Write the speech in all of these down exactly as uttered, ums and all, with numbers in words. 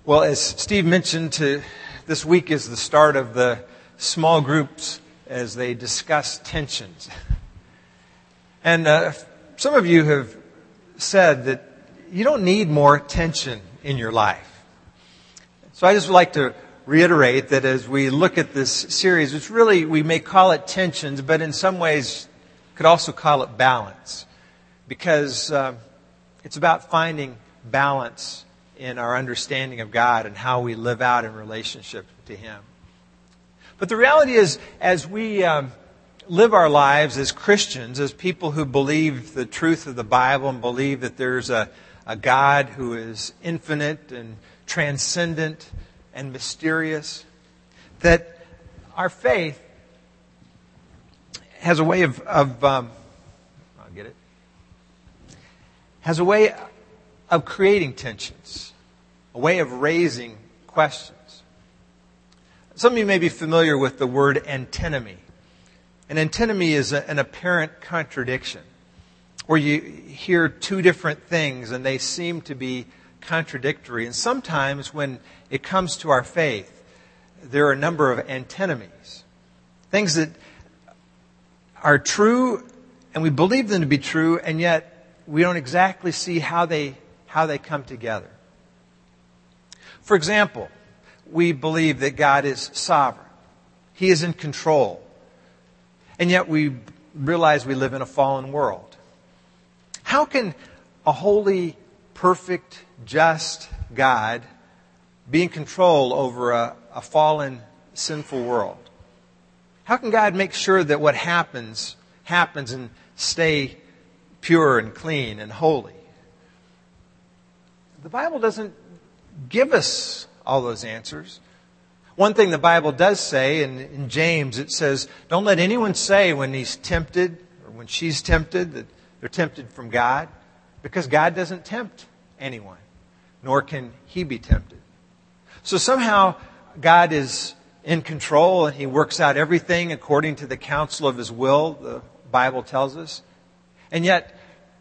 Well, as Steve mentioned, to, this week is the start of the small groups as they discuss tensions. And uh, some of you have said that you don't need more tension in your life. So I just would like to reiterate that as we look at this series, it's really, we may call it tensions, but in some ways could also call it balance. Because uh, it's about finding balance in our understanding of God and how we live out in relationship to Him. But the reality is, as we um, live our lives as Christians, as people who believe the truth of the Bible and believe that there's a, a God who is infinite and transcendent and mysterious, that our faith has a way of, of um, I'll get it, has a way of creating tensions, a way of raising questions. Some of you may be familiar with the word antinomy. An antinomy is a, an apparent contradiction, where you hear two different things and they seem to be contradictory. And sometimes when it comes to our faith, there are a number of antinomies. Things that are true and we believe them to be true, and yet we don't exactly see how they how they come together. For example, we believe that God is sovereign. He is in control. And yet we realize we live in a fallen world. How can a holy, perfect, just God be in control over a, a fallen, sinful world? How can God make sure that what happens, happens and stay pure and clean and holy? The Bible doesn't give us all those answers. One thing the Bible does say, in, in James, it says, don't let anyone say when he's tempted or when she's tempted that they're tempted from God, because God doesn't tempt anyone, nor can He be tempted. So somehow God is in control and He works out everything according to the counsel of His will, the Bible tells us. And yet,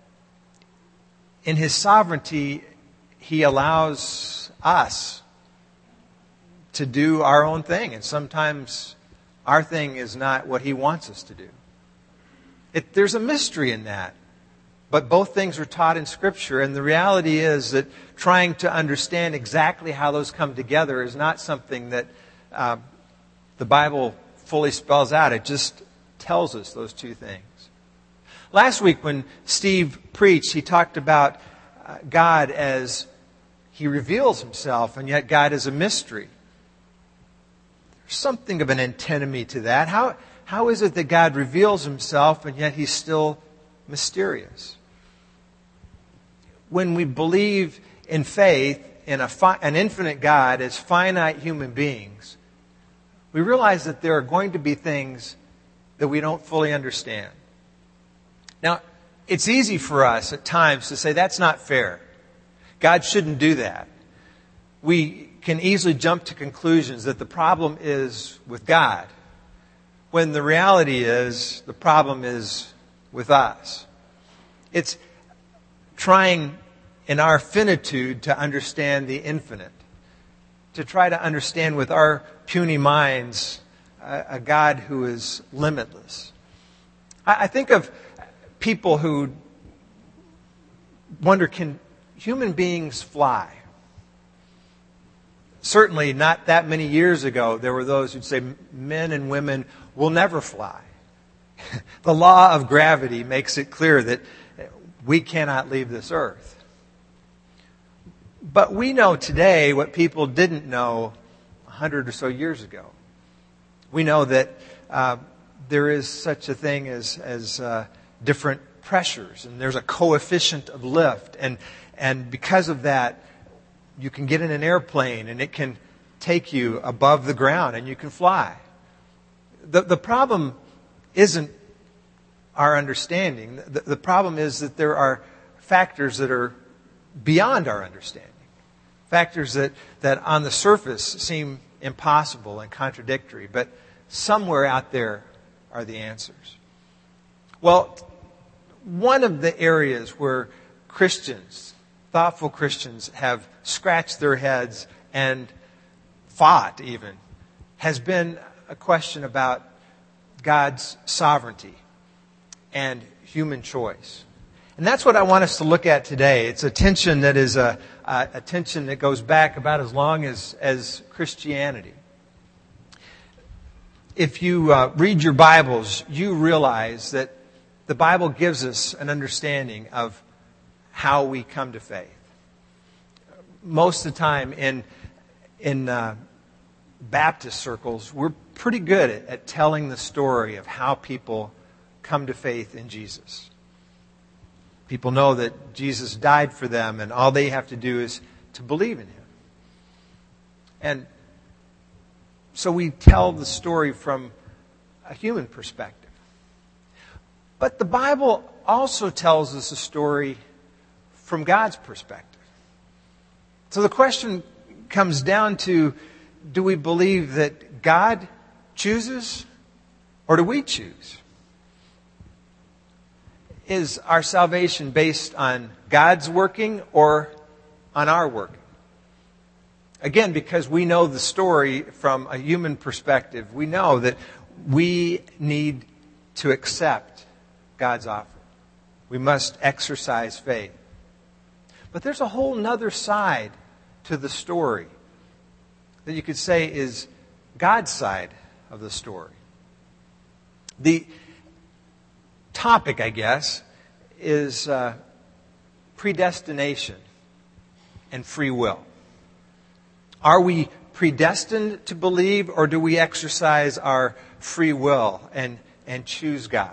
in His sovereignty, He allows us to do our own thing. And sometimes our thing is not what He wants us to do. It, there's a mystery in that. But both things are taught in Scripture. And the reality is that trying to understand exactly how those come together is not something that uh, the Bible fully spells out. It just tells us those two things. Last week when Steve preached, he talked about uh, God as He reveals Himself, and yet God is a mystery. There's something of an antinomy to that. How, how is it that God reveals Himself, and yet He's still mysterious? When we believe in faith in a fi- an infinite God as finite human beings, we realize that there are going to be things that we don't fully understand. Now, it's easy for us at times to say that's not fair. God shouldn't do that. We can easily jump to conclusions that the problem is with God, when the reality is the problem is with us. It's trying in our finitude to understand the infinite, to try to understand with our puny minds a, a God who is limitless. I, I think of people who wonder, can human beings fly? Certainly not that many years ago, there were those who'd say men and women will never fly. The law of gravity makes it clear that we cannot leave this earth. But we know today what people didn't know a hundred or so years ago. We know that uh, there is such a thing as, as uh, different pressures, and there's a coefficient of lift, and and because of that, you can get in an airplane and it can take you above the ground and you can fly. The, the problem isn't our understanding. The, the problem is that there are factors that are beyond our understanding. Factors that, that on the surface seem impossible and contradictory, but somewhere out there are the answers. Well, one of the areas where Christians, thoughtful Christians, have scratched their heads and fought even has been a question about God's sovereignty and human choice. And that's what I want us to look at today. It's a tension that is a, a, a tension that goes back about as long as, as Christianity. If you uh, read your Bibles, you realize that the Bible gives us an understanding of how we come to faith. Most of the time in in uh, Baptist circles, we're pretty good at, at telling the story of how people come to faith in Jesus. People know that Jesus died for them, and all they have to do is to believe in Him. And so we tell the story from a human perspective. But the Bible also tells us a story from God's perspective. So the question comes down to, do we believe that God chooses, or do we choose? Is our salvation based on God's working or on our working? Again, because we know the story from a human perspective, we know that we need to accept God's offer. We must exercise faith. But there's a whole nother side to the story that you could say is God's side of the story. The topic, I guess, is uh, predestination and free will. Are we predestined to believe, or do we exercise our free will and, and choose God?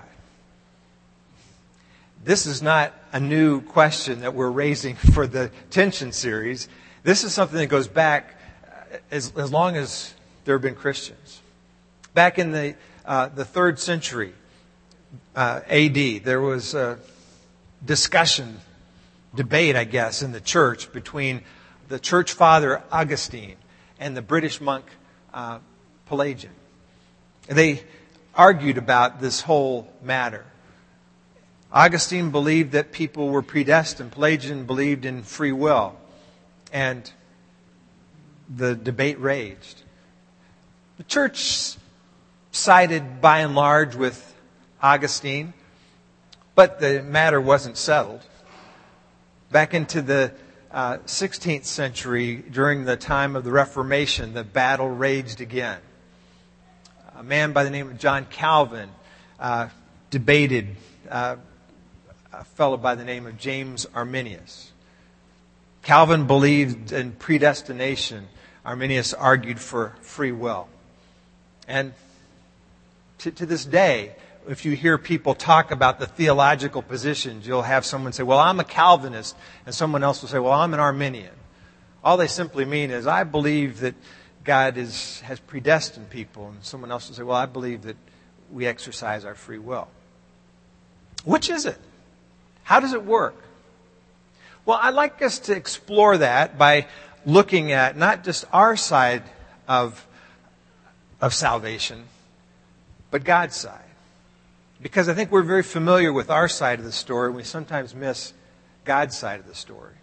This is not a new question that we're raising for the Tension series. This is something that goes back as, as long as there have been Christians. Back in the uh, the third century uh, A D, there was a discussion, debate, I guess, in the church between the church father Augustine and the British monk uh, Pelagian. They argued about this whole matter. Augustine believed that people were predestined. Pelagian believed in free will. And the debate raged. The church sided by and large with Augustine, but the matter wasn't settled. Back into the uh, sixteenth century, during the time of the Reformation, the battle raged again. A man by the name of John Calvin uh, debated uh, a fellow by the name of James Arminius. Calvin believed in predestination. Arminius argued for free will. And to, to this day, if you hear people talk about the theological positions, you'll have someone say, well, I'm a Calvinist, and someone else will say, well, I'm an Arminian. All they simply mean is, I believe that God is, has predestined people, and someone else will say, well, I believe that we exercise our free will. Which is it? How does it work? Well, I'd like us to explore that by looking at not just our side of, of salvation, but God's side. Because I think we're very familiar with our side of the story, and we sometimes miss God's side of the story.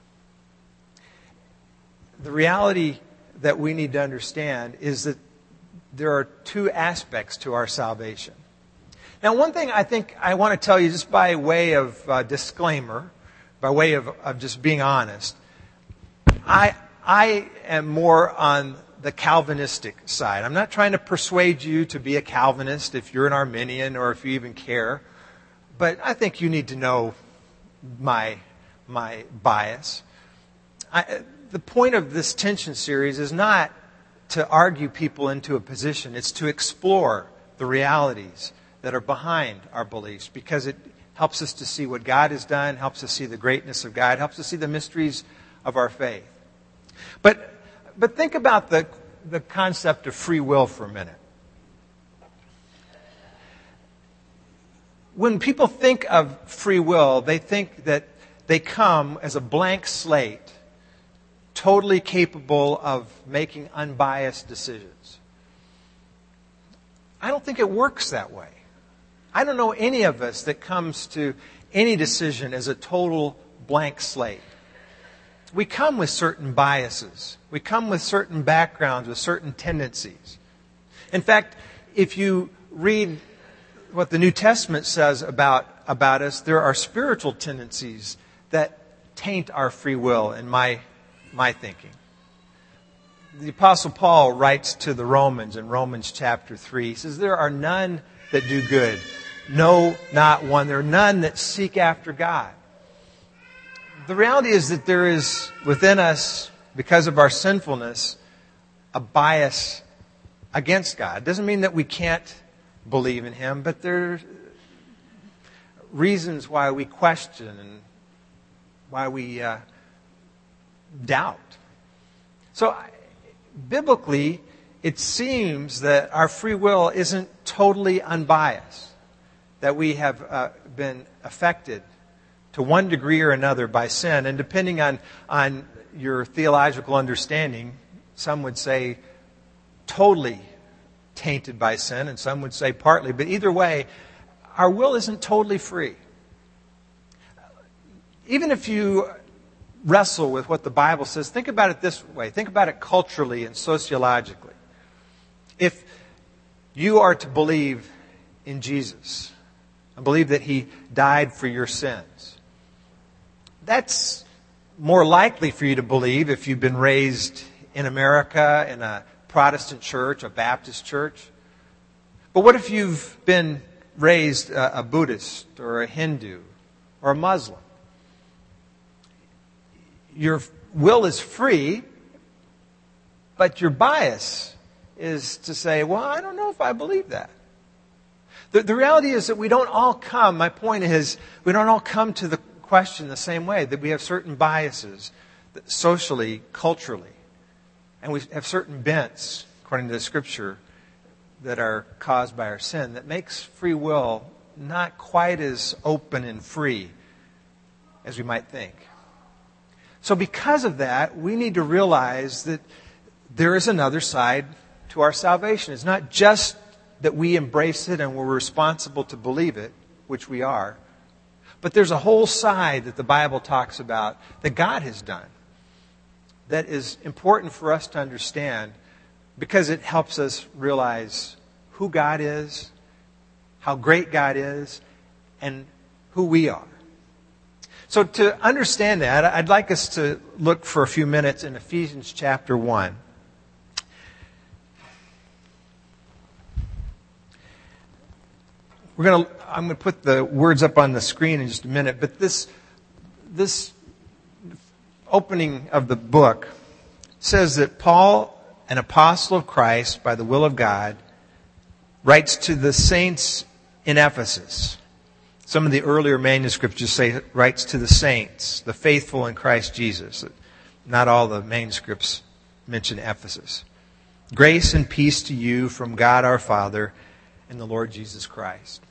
The reality that we need to understand is that there are two aspects to our salvation. Now, one thing I think I want to tell you just by way of uh, disclaimer, by way of, of just being honest, I I am more on the Calvinistic side. I'm not trying to persuade you to be a Calvinist if you're an Arminian or if you even care, but I think you need to know my my bias. I, the point of this tension series is not to argue people into a position. It's to explore the realities that are behind our beliefs, because it helps us to see what God has done, helps us see the greatness of God, helps us see the mysteries of our faith. But but think about the, the concept of free will for a minute. When people think of free will, they think that they come as a blank slate, totally capable of making unbiased decisions. I don't think it works that way. I don't know any of us that comes to any decision as a total blank slate. we come with certain biases. We come with certain backgrounds, with certain tendencies. In fact, if you read what the New Testament says about, about us, there are spiritual tendencies that taint our free will in my, my thinking. The Apostle Paul writes to the Romans in Romans chapter three. He says, there are none that do good. No, not one. There are none that seek after God. The reality is that there is within us, because of our sinfulness, a bias against God. It doesn't mean that we can't believe in Him, but there are reasons why we question and why we uh, doubt. So, biblically, it seems that our free will isn't totally unbiased, that we have uh, been affected to one degree or another by sin. And depending on, on your theological understanding, some would say totally tainted by sin, and some would say partly. But either way, our will isn't totally free. Even if you wrestle with what the Bible says, think about it this way. Think about it culturally and sociologically. If you are to believe in Jesus and believe that He died for your sins, that's more likely for you to believe if you've been raised in America in a Protestant church, a Baptist church. But what if you've been raised a, a Buddhist or a Hindu or a Muslim? Your will is free, but your bias is to say, well, I don't know if I believe that. The, the reality is that we don't all come, my point is, we don't all come to the question the same way, that we have certain biases, socially, culturally, and we have certain bents, according to the Scripture, that are caused by our sin, that makes free will not quite as open and free as we might think. So because of that, we need to realize that there is another side to our salvation. It's not just that we embrace it and we're responsible to believe it, which we are, but there's a whole side that the Bible talks about that God has done that is important for us to understand because it helps us realize who God is, how great God is, and who we are. So to understand that, I'd like us to look for a few minutes in Ephesians chapter one. We're going to, I'm going to put the words up on the screen in just a minute, but this, this opening of the book says that Paul, an apostle of Christ by the will of God, writes to the saints in Ephesus. Some of the earlier manuscripts just say writes to the saints, the faithful in Christ Jesus. Not all the manuscripts mention Ephesus. Grace and peace to you from God our Father and the Lord Jesus Christ.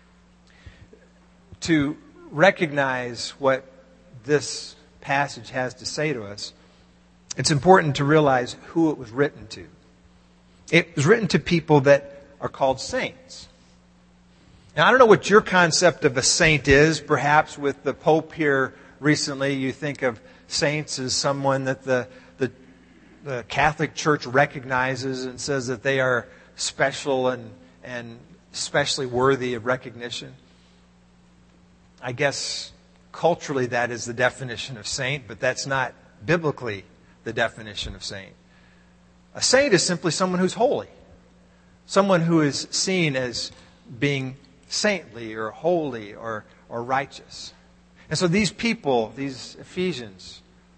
To recognize what this passage has to say to us, it's important to realize who it was written to. It was written to people that are called saints. Now, I don't know what your concept of a saint is. Perhaps with the Pope here recently, you think of saints as someone that the, the, the Catholic Church recognizes and says that they are special and, and especially worthy of recognition. I guess culturally that is the definition of saint, but that's not biblically the definition of saint. A saint is simply someone who's holy. Someone who is seen as being saintly or holy or, or righteous. And so these people, these Ephesians,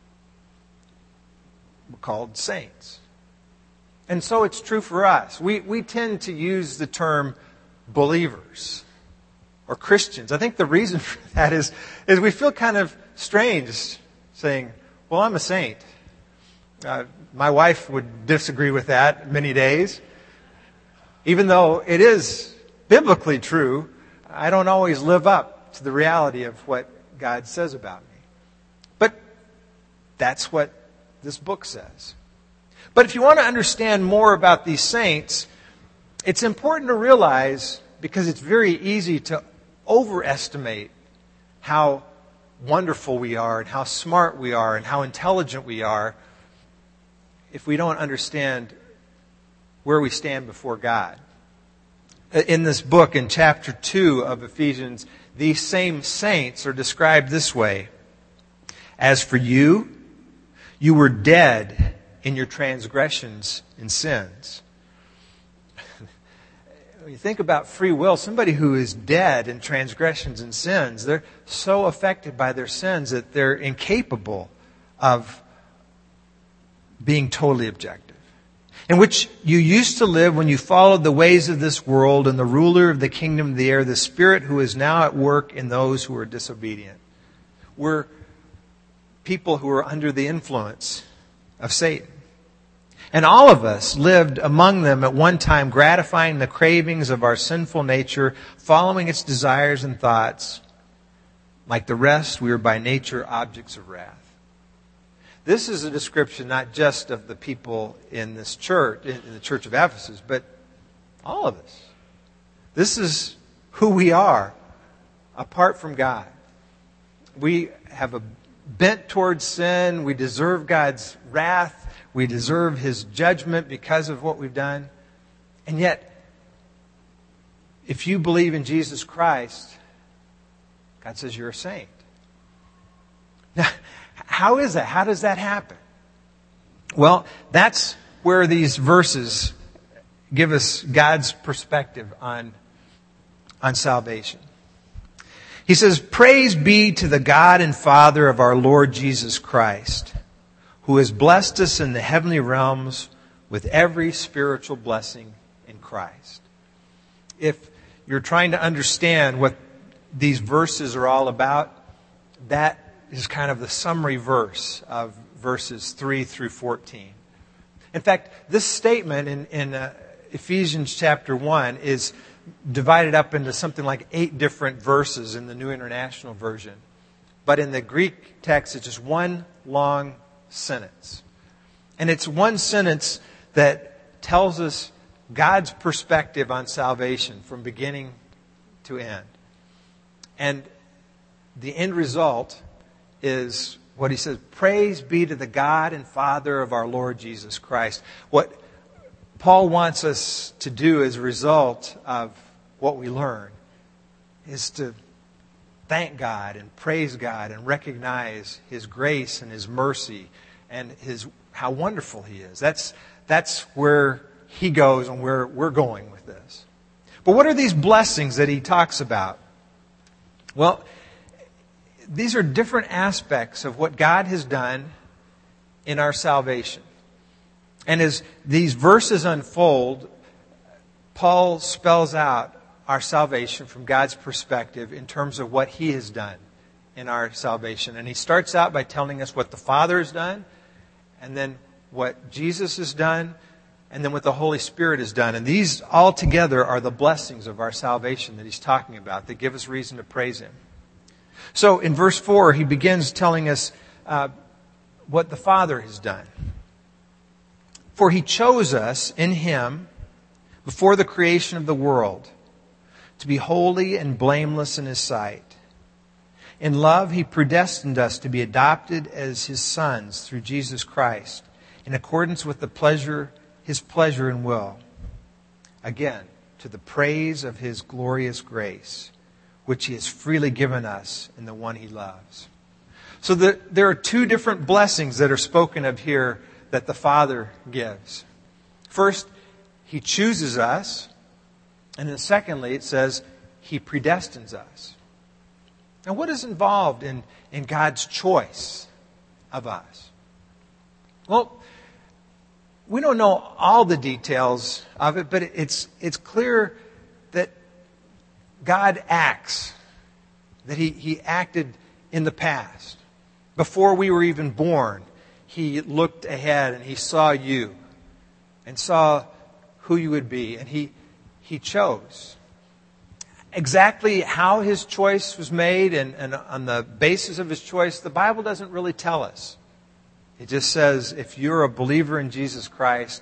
were called saints. And so it's true for us. We, we tend to use the term believers or Christians. I think the reason for that is, is we feel kind of strange saying, well, I'm a saint. Uh, my wife would disagree with that many days. Even though it is biblically true, I don't always live up to the reality of what God says about me. But that's what this book says. But if you want to understand more about these saints, it's important to realize, because it's very easy to overestimate how wonderful we are and how smart we are and how intelligent we are if we don't understand where we stand before God. In this book, in chapter two of Ephesians, these same saints are described this way. As for you, you were dead in your transgressions and sins. When you think about free will, somebody who is dead in transgressions and sins, they're so affected by their sins that they're incapable of being totally objective. In which you used to live when you followed the ways of this world and the ruler of the kingdom of the air, the spirit who is now at work in those who are disobedient. We're people who are under the influence of Satan. And all of us lived among them at one time, gratifying the cravings of our sinful nature, following its desires and thoughts. Like the rest, we were by nature objects of wrath. This is a description not just of the people in this church, in the church of Ephesus, but all of us. This is who we are apart from God. We have a bent towards sin. We deserve God's wrath. We deserve His judgment because of what we've done. And yet, if you believe in Jesus Christ, God says you're a saint. Now, how is that? How does that happen? Well, that's where these verses give us God's perspective on, on salvation. He says, "Praise be to the God and Father of our Lord Jesus Christ, who has blessed us in the heavenly realms with every spiritual blessing in Christ." If you're trying to understand what these verses are all about, that is kind of the summary verse of verses three through fourteen. In fact, this statement in, in uh, Ephesians chapter one is divided up into something like eight different verses in the New International Version. But in the Greek text, it's just one long sentence. And it's one sentence that tells us God's perspective on salvation from beginning to end. And the end result is what he says, "Praise be to the God and Father of our Lord Jesus Christ." What Paul wants us to do as a result of what we learn is to thank God and praise God and recognize His grace and His mercy and His how wonderful He is. That's, that's where he goes and where we're going with this. But what are these blessings that he talks about? Well, these are different aspects of what God has done in our salvation. And as these verses unfold, Paul spells out our salvation from God's perspective in terms of what He has done in our salvation. And he starts out by telling us what the Father has done, and then what Jesus has done, and then what the Holy Spirit has done. And these all together are the blessings of our salvation that he's talking about that give us reason to praise Him. So in verse four, he begins telling us uh, what the Father has done. "For He chose us in Him before the creation of the world to be holy and blameless in His sight. In love, He predestined us to be adopted as His sons through Jesus Christ, in accordance with the pleasure, His pleasure and will. Again, to the praise of His glorious grace, which He has freely given us in the one He loves." So the, there are two different blessings that are spoken of here that the Father gives. First, He chooses us. And then secondly, it says He predestines us. Now, what is involved in, in God's choice of us? Well, we don't know all the details of it, but it's, it's clear that God acts, that he, he acted in the past. Before we were even born, He looked ahead and He saw you and saw who you would be, and He, he chose. Exactly how His choice was made and, and on the basis of His choice, the Bible doesn't really tell us. It just says if you're a believer in Jesus Christ,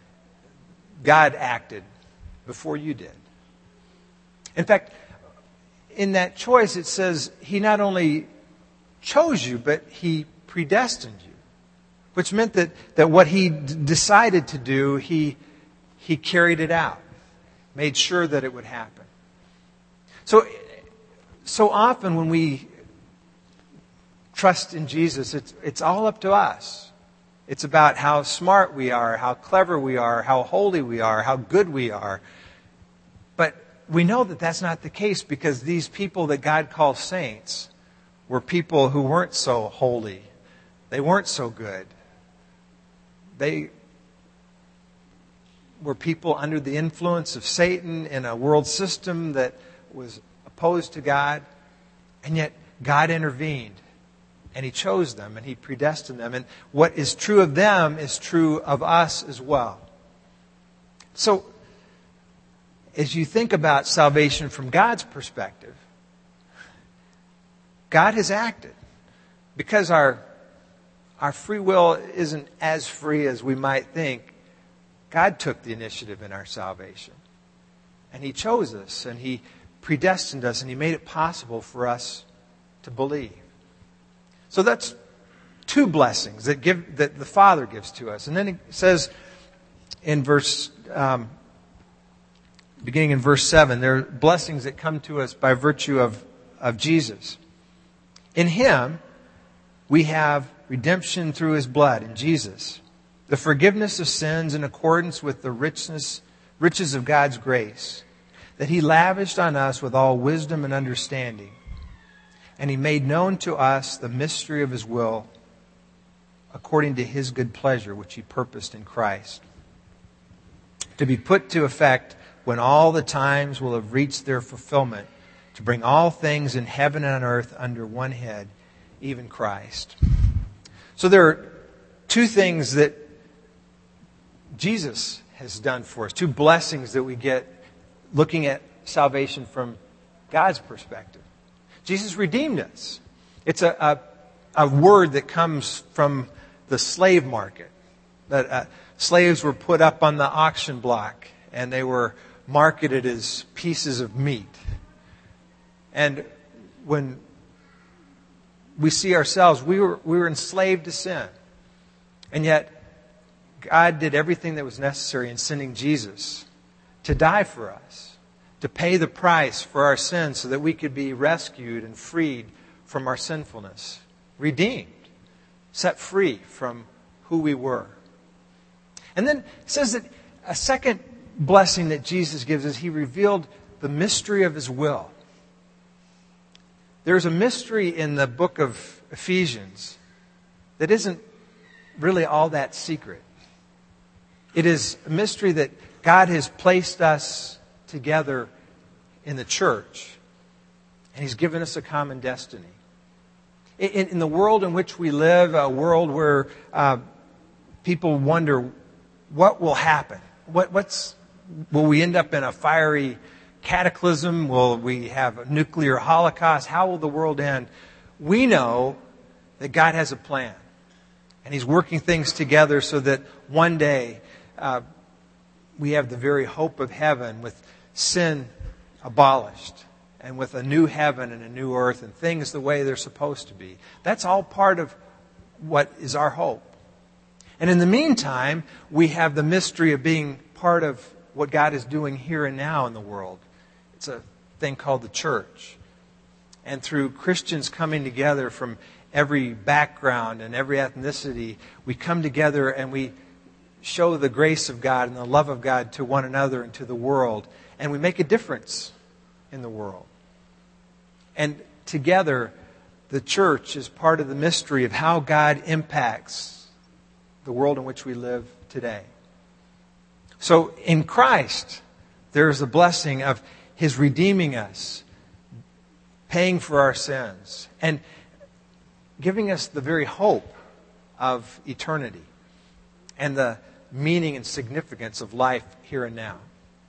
God acted before you did. In fact, in that choice, it says He not only chose you, but He predestined you. Which meant that, that what He d- decided to do, he, he carried it out. Made sure that it would happen. So, so often when we trust in Jesus, it's, it's all up to us. It's about how smart we are, how clever we are, how holy we are, how good we are. But we know that that's not the case, because these people that God calls saints were people who weren't so holy. They weren't so good. They were people under the influence of Satan in a world system that was opposed to God. And yet God intervened. And He chose them and He predestined them. And what is true of them is true of us as well. So, as you think about salvation from God's perspective, God has acted. Because our, our free will isn't as free as we might think, God took the initiative in our salvation. And He chose us, and He predestined us, and He made it possible for us to believe. So that's two blessings that give that the Father gives to us. And then He says in verse, um, beginning in verse seven, there are blessings that come to us by virtue of, of Jesus. In Him, we have redemption through His blood, in Jesus, the forgiveness of sins in accordance with the richness, riches of God's grace, that He lavished on us with all wisdom and understanding. And He made known to us the mystery of His will, according to His good pleasure, which He purposed in Christ, to be put to effect when all the times will have reached their fulfillment, to bring all things in heaven and on earth under one head, even Christ. So there are two things that Jesus has done for us, two blessings that we get looking at salvation from God's perspective. Jesus redeemed us. It's a, a, a word that comes from the slave market. That uh, slaves were put up on the auction block and they were marketed as pieces of meat. And when we see ourselves, we were, we were enslaved to sin. And yet, God did everything that was necessary in sending Jesus to die for us, to pay the price for our sins so that we could be rescued and freed from our sinfulness, redeemed, set free from who we were. And then it says that a second blessing that Jesus gives us, He revealed the mystery of His will. There's a mystery in the book of Ephesians that isn't really all that secret. It is a mystery that God has placed us together in the church, and He's given us a common destiny. In, in the world in which we live, a world where uh, people wonder what will happen, what, what's will we end up in a fiery cataclysm? Will we have a nuclear holocaust? How will the world end? We know that God has a plan, and He's working things together so that one day uh, we have the very hope of heaven, with sin abolished and with a new heaven and a new earth and things the way they're supposed to be. That's all part of what is our hope. And in the meantime, we have the mystery of being part of what God is doing here and now in the world. It's a thing called the church. And through Christians coming together from every background and every ethnicity, we come together and we show the grace of God and the love of God to one another and to the world. And we make a difference in the world. And together, the church is part of the mystery of how God impacts the world in which we live today. So in Christ, there is a blessing of His redeeming us, paying for our sins, and giving us the very hope of eternity and the meaning and significance of life here and now.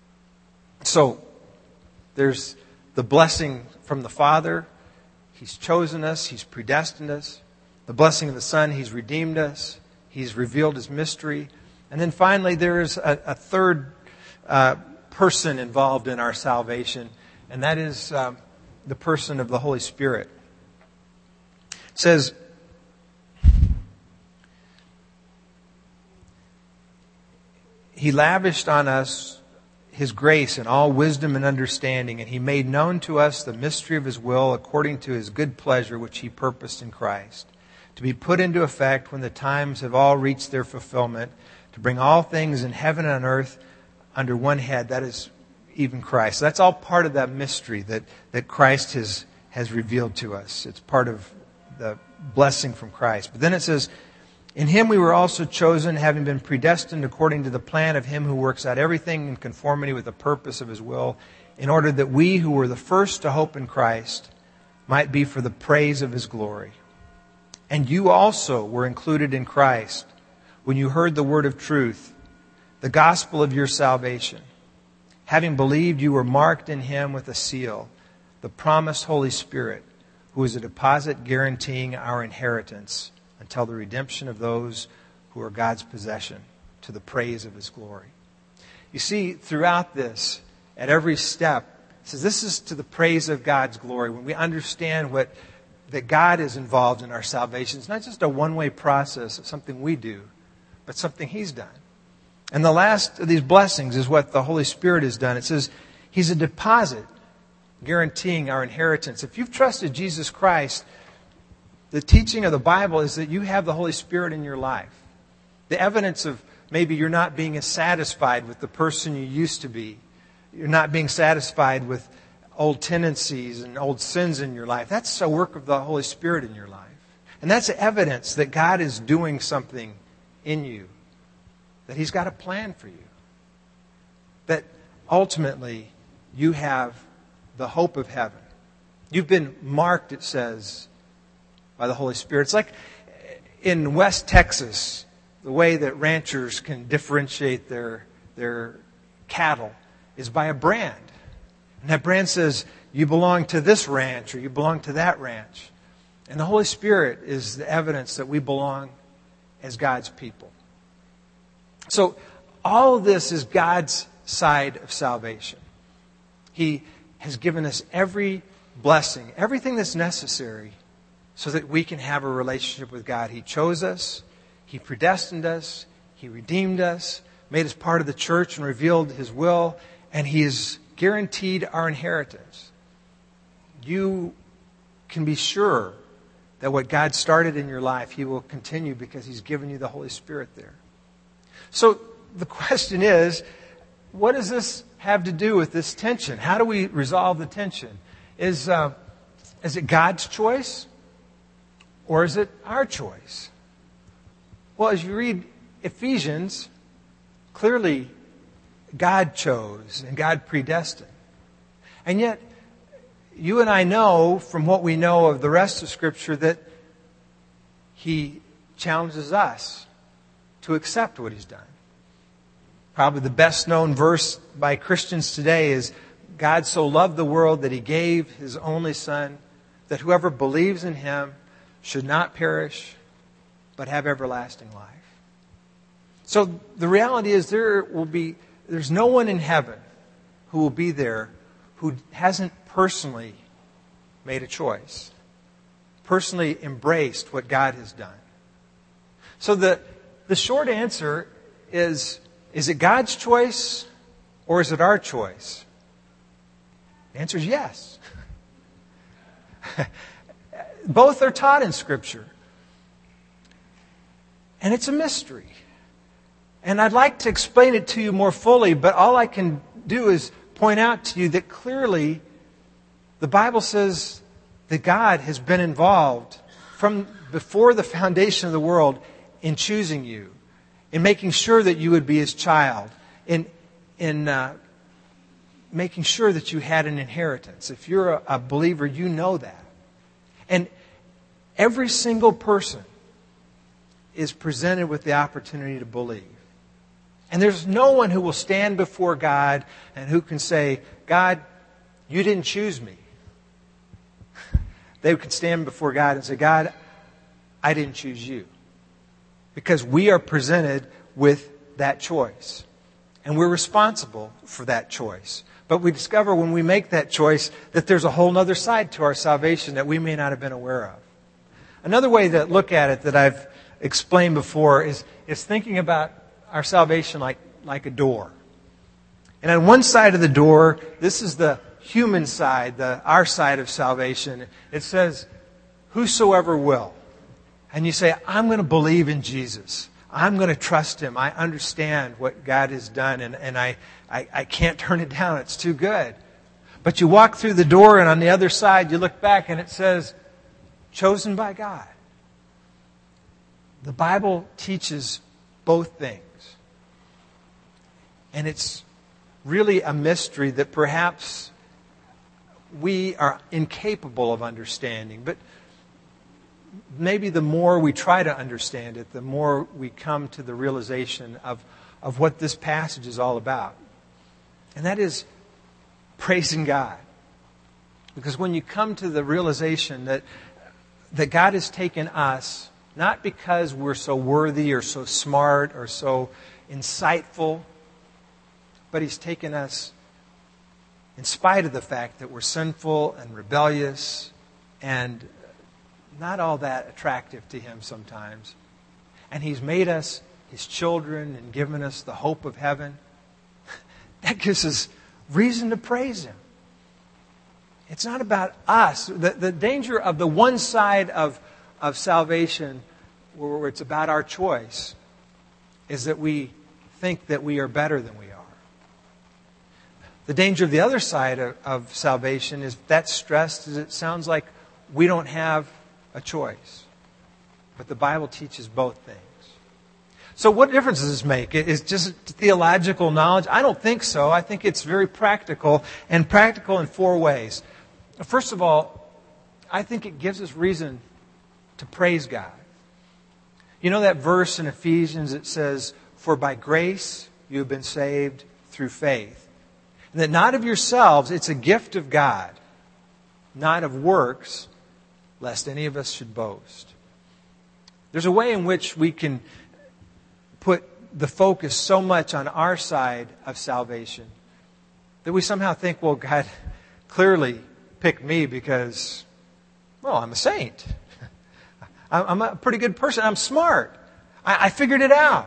So there's the blessing from the Father. He's chosen us. He's predestined us. The blessing of the Son. He's redeemed us. He's revealed His mystery. And then finally, there is a, a third uh, person involved in our salvation, and that is uh, the person of the Holy Spirit. It says, He lavished on us His grace in all wisdom and understanding, and He made known to us the mystery of His will according to His good pleasure which He purposed in Christ, to be put into effect when the times have all reached their fulfillment, to bring all things in heaven and on earth under one head, that is even Christ. So that's all part of that mystery that, that Christ has, has revealed to us. It's part of the blessing from Christ. But then it says, in Him we were also chosen, having been predestined according to the plan of Him who works out everything in conformity with the purpose of His will, in order that we who were the first to hope in Christ might be for the praise of His glory. And you also were included in Christ when you heard the word of truth, the gospel of your salvation. Having believed, you were marked in Him with a seal, the promised Holy Spirit, who is a deposit guaranteeing our inheritance until the redemption of those who are God's possession, to the praise of His glory. You see, throughout this, at every step, it says this is to the praise of God's glory. When we understand what that God is involved in our salvation, it's not just a one-way process of something we do, but something He's done. And the last of these blessings is what the Holy Spirit has done. It says He's a deposit guaranteeing our inheritance. If you've trusted Jesus Christ, the teaching of the Bible is that you have the Holy Spirit in your life. The evidence of maybe you're not being as satisfied with the person you used to be. You're not being satisfied with old tendencies and old sins in your life. That's a work of the Holy Spirit in your life. And that's evidence that God is doing something in you. That He's got a plan for you. That ultimately you have the hope of heaven. You've been marked, it says, by the Holy Spirit. It's like in West Texas, the way that ranchers can differentiate their, their cattle is by a brand. And that brand says, you belong to this ranch or you belong to that ranch. And the Holy Spirit is the evidence that we belong as God's people. So all of this is God's side of salvation. He has given us every blessing, everything that's necessary so that we can have a relationship with God. He chose us. He predestined us. He redeemed us, made us part of the church and revealed His will. And He has guaranteed our inheritance. You can be sure that what God started in your life, He will continue because He's given you the Holy Spirit there. So the question is, what does this have to do with this tension? How do we resolve the tension? Is, uh, is it God's choice? Or is it our choice? Well, as you read Ephesians, clearly God chose and God predestined. And yet, you and I know from what we know of the rest of Scripture that He challenges us to accept what He's done. Probably the best known verse by Christians today is, God so loved the world that He gave His only Son, that whoever believes in Him should not perish, but have everlasting life. So the reality is there will be, there's no one in heaven who will be there who hasn't personally made a choice, personally embraced what God has done. So the, the short answer is, is it God's choice or is it our choice? The answer is yes. Both are taught in Scripture. And it's a mystery. And I'd like to explain it to you more fully, but all I can do is point out to you that clearly the Bible says that God has been involved from before the foundation of the world in choosing you, in making sure that you would be His child, in, in uh, making sure that you had an inheritance. If you're a, a believer, you know that. And every single person is presented with the opportunity to believe. And there's no one who will stand before God and who can say, God, you didn't choose me. They could stand before God and say, God, I didn't choose you. Because we are presented with that choice. And we're responsible for that choice. But we discover when we make that choice that there's a whole other side to our salvation that we may not have been aware of. Another way to look at it that I've explained before is, is thinking about our salvation like, like a door. And on one side of the door, this is the human side, the our side of salvation. It says, whosoever will. And you say, I'm going to believe in Jesus. I'm going to trust Him. I understand what God has done, and, and I, I, I can't turn it down. It's too good. But you walk through the door, and on the other side, you look back, and it says, chosen by God. The Bible teaches both things. And it's really a mystery that perhaps we are incapable of understanding. But maybe the more we try to understand it, the more we come to the realization of, of what this passage is all about. And that is praising God. Because when you come to the realization that, that God has taken us, not because we're so worthy or so smart or so insightful, but He's taken us in spite of the fact that we're sinful and rebellious and not all that attractive to Him sometimes. And He's made us His children and given us the hope of heaven. That gives us reason to praise Him. It's not about us. The, the danger of the one side of, of salvation, where it's about our choice, is that we think that we are better than we are. The danger of the other side of, of salvation is that's stressed, is it sounds like we don't have a choice. But the Bible teaches both things. So what difference does this make? Is it just theological knowledge? I don't think so. I think it's very practical, and practical in four ways. First of all, I think it gives us reason to praise God. You know that verse in Ephesians that says, "For by grace you have been saved through faith. And that not of yourselves, it's a gift of God, not of works, lest any of us should boast." There's a way in which we can put the focus so much on our side of salvation that we somehow think, well, God clearly picked me because, well, I'm a saint. I'm a pretty good person. I'm smart. I, I figured it out.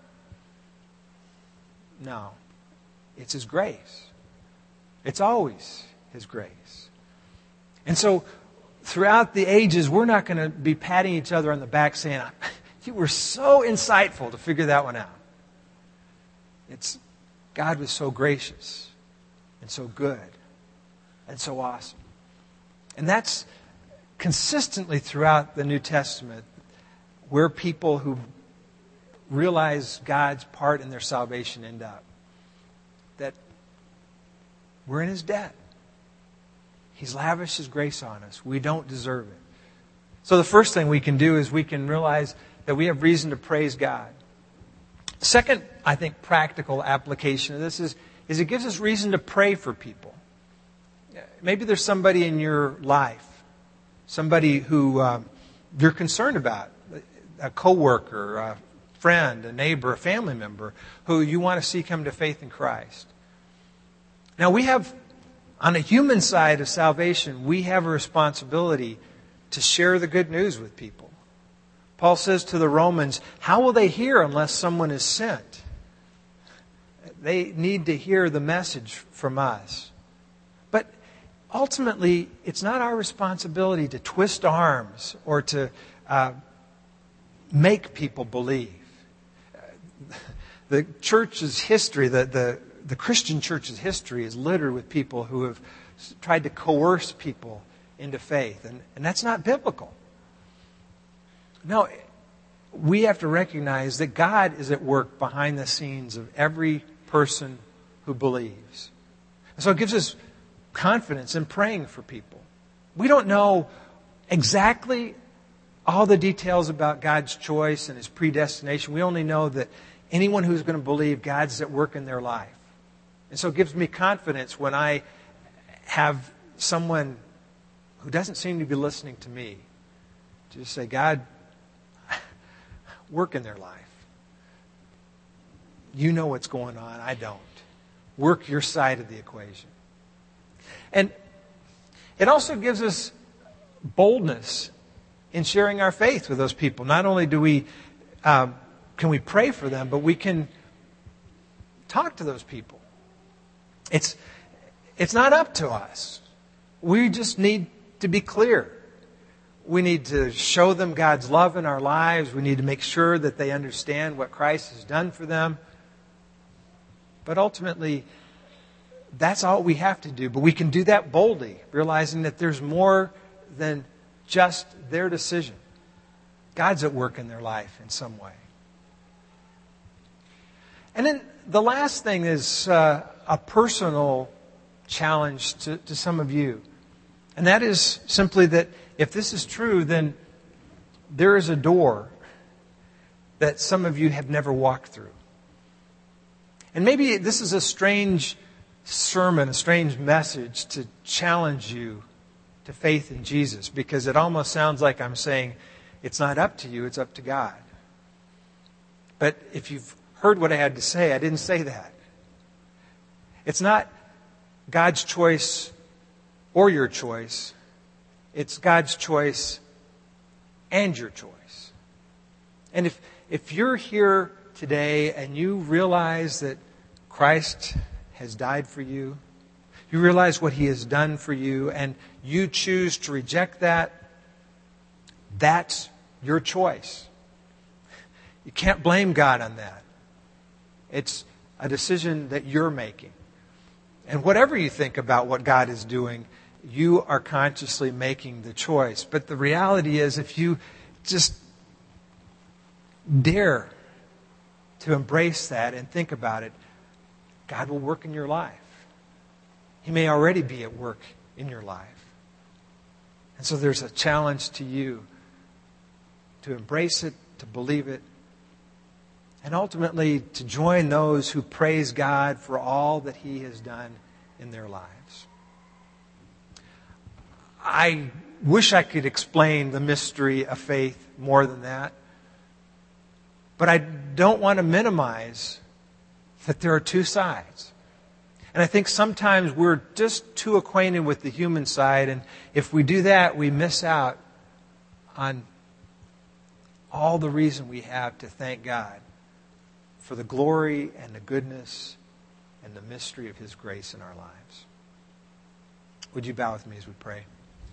No. It's His grace. It's always His grace. And so, throughout the ages, we're not going to be patting each other on the back saying, you were so insightful to figure that one out. It's God was so gracious and so good and so awesome. And that's consistently throughout the New Testament. Where people who realize God's part in their salvation end up. That we're in His debt. He's lavished His grace on us. We don't deserve it. So the first thing we can do is we can realize that we have reason to praise God. Second, I think, practical application of this is, is it gives us reason to pray for people. Maybe there's somebody in your life, somebody who uh, you're concerned about, a coworker, a friend, a neighbor, a family member, who you want to see come to faith in Christ. Now we have, on a human side of salvation, we have a responsibility to share the good news with people. Paul says to the Romans, how will they hear unless someone is sent? They need to hear the message from us. But ultimately, it's not our responsibility to twist arms or to uh, make people believe. The church's history, the, the, the Christian church's history is littered with people who have tried to coerce people into faith. And, and that's not biblical. No, we have to recognize that God is at work behind the scenes of every person who believes. And so it gives us confidence in praying for people. We don't know exactly all the details about God's choice and His predestination. We only know that anyone who's going to believe, God's at work in their life. And so it gives me confidence when I have someone who doesn't seem to be listening to me to just say, God, work in their life. You know what's going on. I don't. Work your side of the equation. And it also gives us boldness in sharing our faith with those people. Not only do we um, can we pray for them, but we can talk to those people. It's it's not up to us. We just need to be clear. We need to show them God's love in our lives. We need to make sure that they understand what Christ has done for them. But ultimately, that's all we have to do. But we can do that boldly, realizing that there's more than just their decision. God's at work in their life in some way. And then the last thing is uh, a personal challenge to, to some of you. And that is simply that if this is true, then there is a door that some of you have never walked through. And maybe this is a strange sermon, a strange message to challenge you to faith in Jesus, because it almost sounds like I'm saying it's not up to you, it's up to God. But if you've heard what I had to say, I didn't say that. It's not God's choice or your choice. It's God's choice and your choice. And if if you're here today and you realize that Christ has died for you, you realize what He has done for you, and you choose to reject that, that's your choice. You can't blame God on that. It's a decision that you're making. And whatever you think about what God is doing, you are consciously making the choice. But the reality is, if you just dare to embrace that and think about it, God will work in your life. He may already be at work in your life. And so there's a challenge to you to embrace it, to believe it, and ultimately to join those who praise God for all that He has done in their lives. I wish I could explain the mystery of faith more than that. But I don't want to minimize that there are two sides. And I think sometimes we're just too acquainted with the human side, and if we do that, we miss out on all the reason we have to thank God for the glory and the goodness and the mystery of His grace in our lives. Would you bow with me as we pray?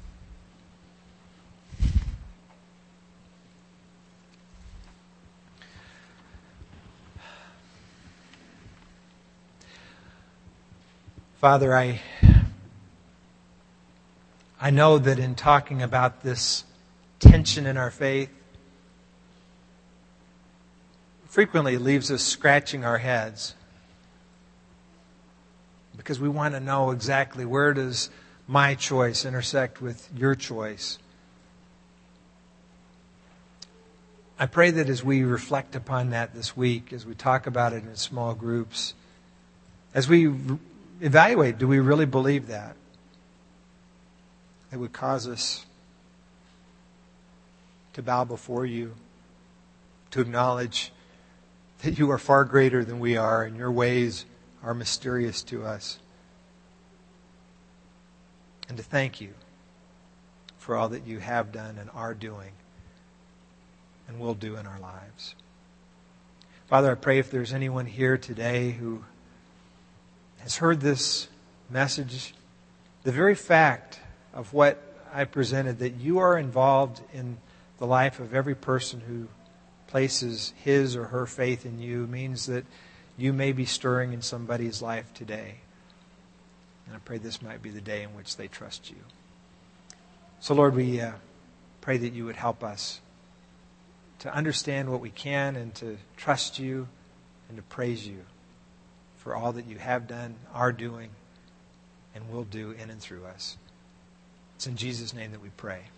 Father, I I know that in talking about this tension in our faith, frequently it leaves us scratching our heads because we want to know exactly where does my choice intersect with your choice. I pray that as we reflect upon that this week, as we talk about it in small groups, as we evaluate, do we really believe that? It would cause us to bow before you, to acknowledge that you are far greater than we are, and your ways are mysterious to us. And to thank you for all that you have done and are doing and will do in our lives. Father, I pray if there's anyone here today who has heard this message, the very fact of what I presented, that you are involved in the life of every person who places his or her faith in you, means that you may be stirring in somebody's life today. And I pray this might be the day in which they trust you. So Lord, we uh, pray that you would help us to understand what we can and to trust you and to praise you for all that you have done, are doing, and will do in and through us. It's in Jesus' name that we pray.